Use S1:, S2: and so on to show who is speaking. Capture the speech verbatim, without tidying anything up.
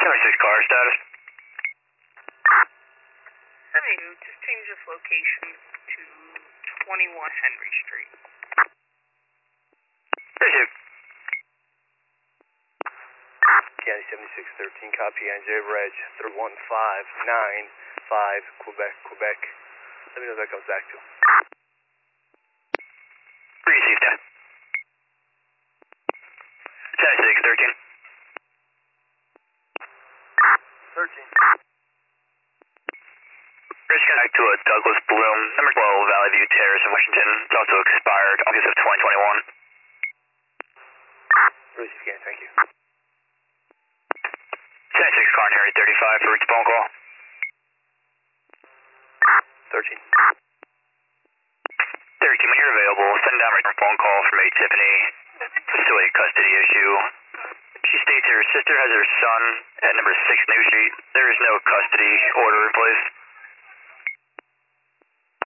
S1: seventy-six car status.
S2: Anywho, just change this location to twenty-one Henry Street.
S1: Appreciate it.
S3: County seventy-six thirteen, copy N J Reg three one five nine five, Quebec, Quebec. Let me know if that comes back to.
S1: Received that. seventy-six thirteen.
S3: thirteen.
S1: Bridge connect to a Douglas Bloom, number twelve, Valley View Terrace in Washington. It's also expired August of twenty twenty-one.
S3: Received again, thank you.
S1: seventy-six car near eight thirty-five for its phone call.
S3: thirteen.
S1: thirteen, when you're available, send down a phone call from eight Tiffany. Facility custody issue. She states her sister has her son at number six New Street. There is no custody order in place.